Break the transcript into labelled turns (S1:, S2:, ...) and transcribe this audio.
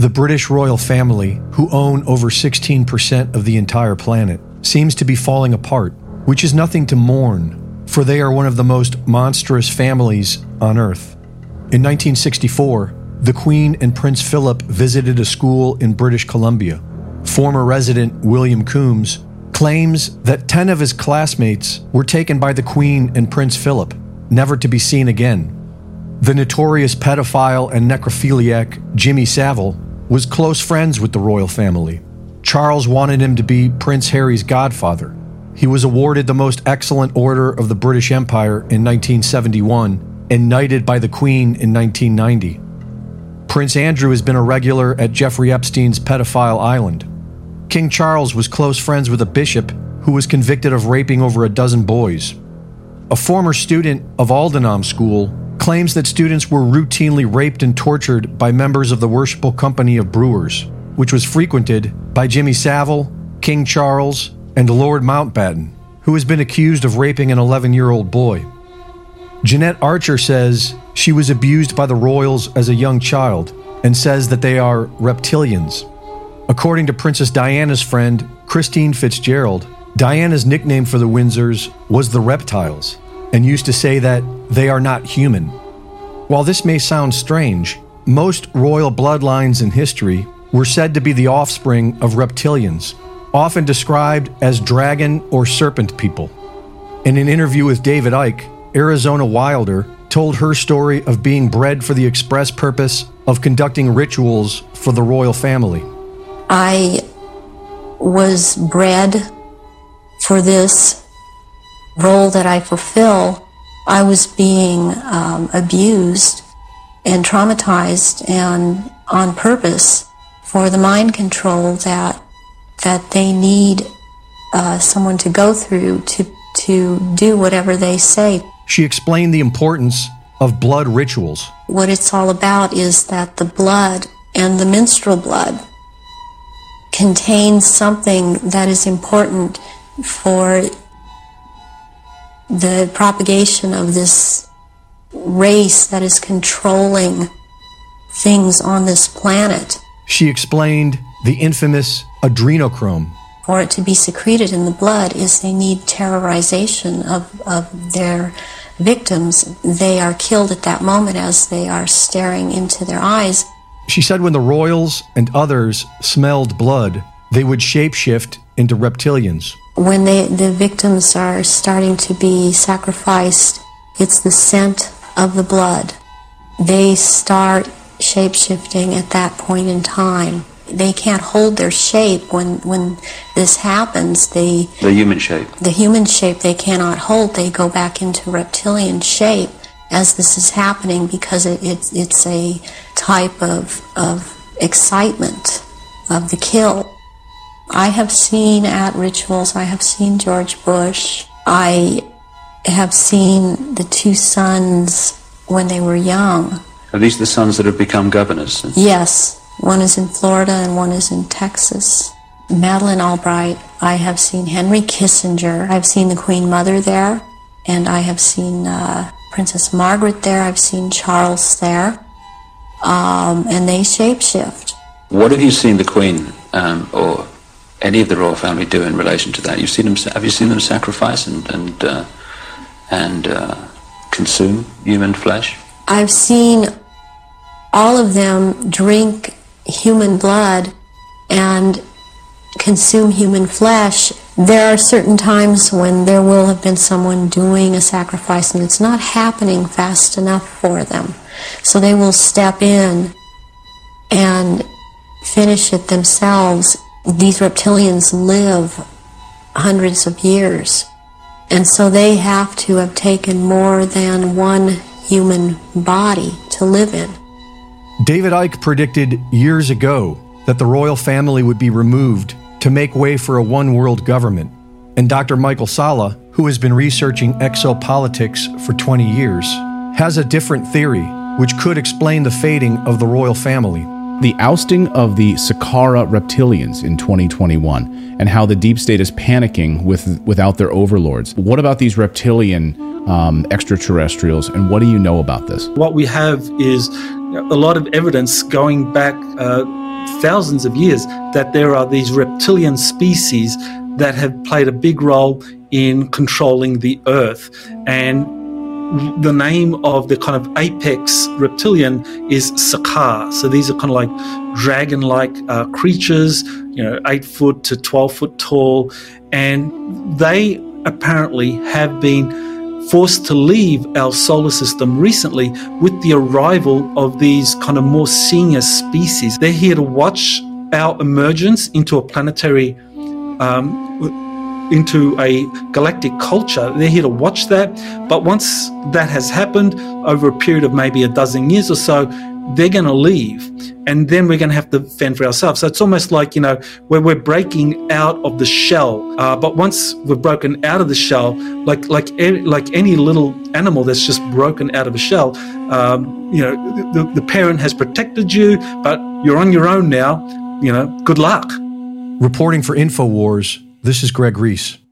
S1: The British royal family, who own over 16% of the entire planet, seems to be falling apart, which is nothing to mourn, for they are one of the most monstrous families on Earth. In 1964, the Queen and Prince Philip visited a school in British Columbia. Former resident William Coombs claims that 10 of his classmates were taken by the Queen and Prince Philip, never to be seen again. The notorious pedophile and necrophiliac Jimmy Savile was close friends with the royal family. Charles wanted him to be Prince Harry's godfather. He was awarded the Most Excellent Order of the British Empire in 1971 and knighted by the Queen in 1990. Prince Andrew has been a regular at Jeffrey Epstein's pedophile island. King Charles was close friends with a bishop who was convicted of raping over a dozen boys. A former student of Aldenham School claims that students were routinely raped and tortured by members of the Worshipful Company of Brewers, which was frequented by Jimmy Savile, King Charles, and Lord Mountbatten, who has been accused of raping an 11-year-old boy. Jeanette Archer says she was abused by the royals as a young child and says that they are reptilians. According to Princess Diana's friend, Christine Fitzgerald, Diana's nickname for the Windsors was the Reptiles, and used to say that they are not human. While this may sound strange, most royal bloodlines in history were said to be the offspring of reptilians, often described as dragon or serpent people. In an interview with David Icke, Arizona Wilder told her story of being bred for the express purpose of conducting rituals for the royal family.
S2: I was bred for this role that I fulfill. I was being abused and traumatized, and on purpose, for the mind control that they need someone to go through to do whatever they say.
S1: She explained the importance of blood rituals.
S2: What it's all about is that the blood and the menstrual blood contains something that is important for the propagation of this race that is controlling things on this planet.
S1: She explained the infamous adrenochrome.
S2: For it to be secreted in the blood is they need terrorization of their victims. They are killed at that moment as they are staring into their eyes.
S1: She said when the royals and others smelled blood, they would shapeshift into reptilians.
S2: When the victims are starting to be sacrificed, it's the scent of the blood. They start shapeshifting at that point in time. They can't hold their shape when this happens. The
S3: human shape.
S2: The human shape they cannot hold. They go back into reptilian shape as this is happening because it's a type of excitement of the kill. I have seen at rituals, I have seen George Bush. I have seen the two sons when they were young.
S3: Are these the sons that have become governors?
S2: Yes. One is in Florida and one is in Texas. Madeleine Albright. I have seen Henry Kissinger. I've seen the Queen Mother there. And I have seen Princess Margaret there. I've seen Charles there. And they shapeshift.
S3: What have you seen the Queen or any of the royal family do in relation to that? Have you seen them sacrifice and consume human flesh?
S2: I've seen all of them drink human blood and consume human flesh. There are certain times when there will have been someone doing a sacrifice and it's not happening fast enough for them. So they will step in and finish it themselves. These reptilians live hundreds of years, and so they have to have taken more than one human body to live in.
S1: David Icke predicted years ago that the royal family would be removed to make way for a one-world government. And Dr. Michael Salla, who has been researching exopolitics for 20 years, has a different theory which could explain the fading of the royal family.
S4: The ousting of the Saqqara reptilians in 2021 and how the deep state is panicking without their overlords. What about these reptilian extraterrestrials, and what do you know about this?
S5: What we have is a lot of evidence going back thousands of years that there are these reptilian species that have played a big role in controlling the earth. And the name of the kind of apex reptilian is Sakaar. So these are kind of like dragon-like creatures, 8 foot to 12 foot tall. And they apparently have been forced to leave our solar system recently with the arrival of these kind of more senior species. They're here to watch our emergence into a planetary, into a galactic culture. They're here to watch that. But once that has happened over a period of maybe a dozen years or so, they're going to leave. And then we're going to have to fend for ourselves. So it's almost like, where we're breaking out of the shell. But once we've broken out of the shell, like any little animal that's just broken out of a shell, the parent has protected you, but you're on your own now. Good luck.
S1: Reporting for InfoWars, this is Greg Reese.